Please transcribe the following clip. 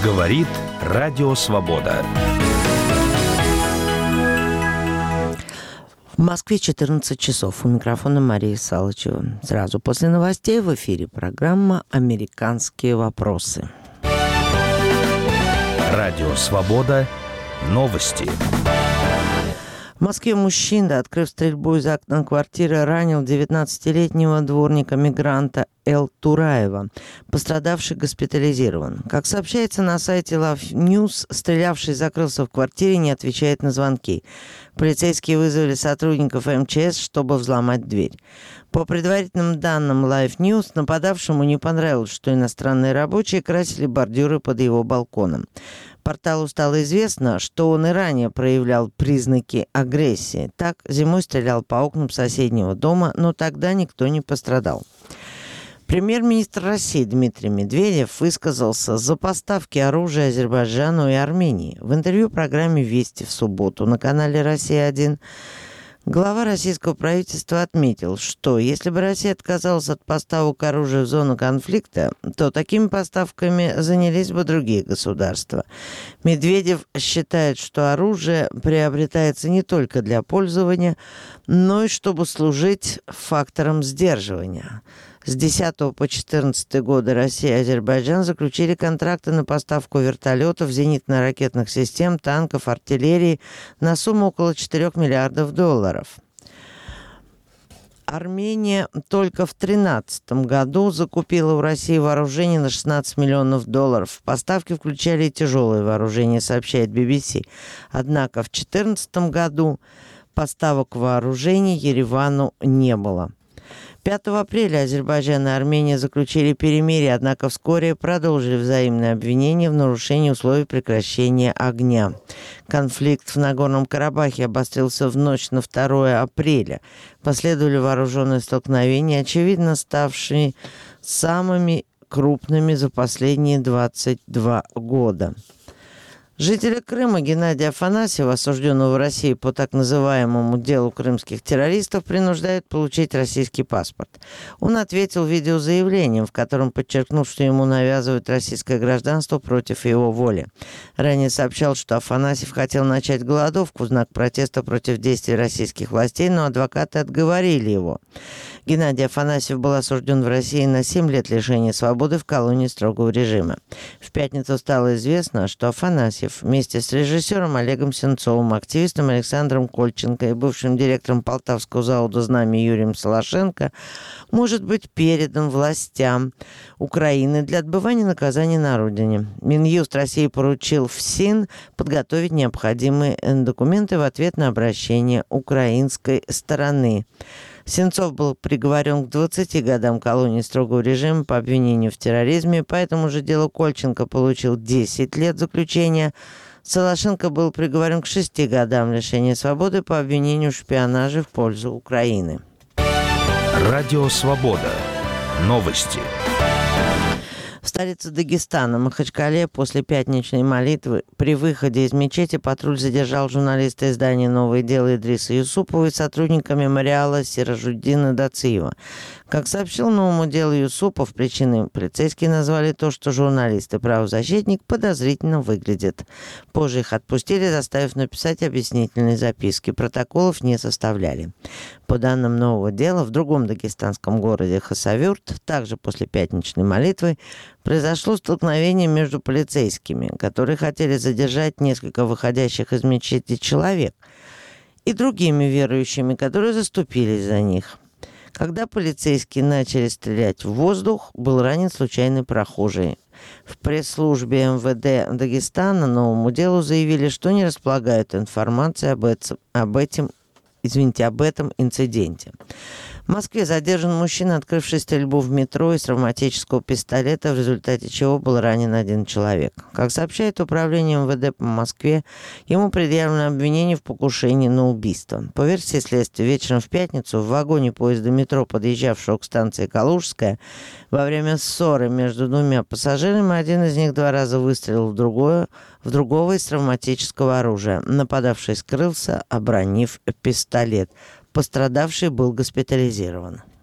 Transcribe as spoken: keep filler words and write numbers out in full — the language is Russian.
Говорит Радио Свобода. В Москве четырнадцать часов. У микрофона Мария Салычева. Сразу после новостей в эфире программа «Американские вопросы». Радио Свобода. Новости. В Москве мужчина, открыв стрельбу из окна квартиры, ранил девятнадцатилетнего дворника-мигранта Эл Тураева. Пострадавший госпитализирован. Как сообщается на сайте Love News, стрелявший закрылся в квартире и не отвечает на звонки. Полицейские вызвали сотрудников эм че эс, чтобы взломать дверь. По предварительным данным Live News, нападавшему не понравилось, что иностранные рабочие красили бордюры под его балконом. Порталу стало известно, что он и ранее проявлял признаки агрессии. Так, зимой стрелял по окнам соседнего дома, но тогда никто не пострадал. Премьер-министр России Дмитрий Медведев высказался за поставки оружия Азербайджану и Армении. В интервью программе «Вести» в субботу на канале «Россия-один» глава российского правительства отметил, что если бы Россия отказалась от поставок оружия в зону конфликта, то такими поставками занялись бы другие государства. Медведев считает, что оружие приобретается не только для пользования, но и чтобы служить фактором сдерживания. С десятого по четырнадцатый годы Россия и Азербайджан заключили контракты на поставку вертолетов, зенитно-ракетных систем, танков, артиллерии на сумму около четырёх миллиардов долларов. Армения только в две тысячи тринадцатом году закупила у России вооружение на шестнадцать миллионов долларов. Поставки включали и тяжелое вооружение, сообщает би би си. Однако в две тысячи четырнадцатом году поставок вооружений Еревану не было. пятого апреля Азербайджан и Армения заключили перемирие, однако вскоре продолжили взаимные обвинения в нарушении условий прекращения огня. Конфликт в Нагорном Карабахе обострился в ночь на второе апреля. Последовали вооруженные столкновения, очевидно ставшие самыми крупными за последние двадцать два года. Жителя Крыма Геннадия Афанасьева, осужденного в России по так называемому делу крымских террористов, принуждают получить российский паспорт. Он ответил видеозаявлением, в котором подчеркнул, что ему навязывают российское гражданство против его воли. Ранее сообщал, что Афанасьев хотел начать голодовку в знак протеста против действий российских властей, но адвокаты отговорили его. Геннадий Афанасьев был осужден в России на семь лет лишения свободы в колонии строгого режима. В пятницу стало известно, что Афанасьев вместе с режиссером Олегом Сенцовым, активистом Александром Кольченко и бывшим директором Полтавского завода «Знамя» Юрием Солошенко может быть передан властям Украины для отбывания наказания на родине. Минюст России поручил ФСИН подготовить необходимые документы в ответ на обращение украинской стороны. Сенцов был приговорен к двадцати годам колонии строгого режима по обвинению в терроризме, по этому же делу Кольченко получил десять лет заключения. Солошенко был приговорен к шести годам лишения свободы по обвинению в шпионаже в пользу Украины. Радио Свобода. Новости. В столице Дагестана, Махачкале, после пятничной молитвы при выходе из мечети патруль задержал журналиста издания «Новое дело» Идриса Юсупова и сотрудника мемориала Сиражуддина Дациева. Как сообщил «Новому делу» Юсупов, причиной полицейские назвали то, что журналист и правозащитник подозрительно выглядят. Позже их отпустили, заставив написать объяснительные записки. Протоколов не составляли. По данным «Нового дела», в другом дагестанском городе Хасавюрт, также после пятничной молитвы, произошло столкновение между полицейскими, которые хотели задержать несколько выходящих из мечети человек, и другими верующими, которые заступились за них. Когда полицейские начали стрелять в воздух, был ранен случайный прохожий. В пресс-службе эм вэ дэ Дагестана «Новому делу» заявили, что не располагают информацией об этом, об этом, извините, об этом инциденте. В Москве задержан мужчина, открывший стрельбу в метро из травматического пистолета, в результате чего был ранен один человек. Как сообщает управление эм вэ дэ по Москве, ему предъявлено обвинение в покушении на убийство. По версии следствия, вечером в пятницу в вагоне поезда метро, подъезжавшего к станции Калужская, во время ссоры между двумя пассажирами один из них два раза выстрелил в, другое, в другого из травматического оружия. Нападавший скрылся, обронив пистолет. Пострадавший был госпитализирован.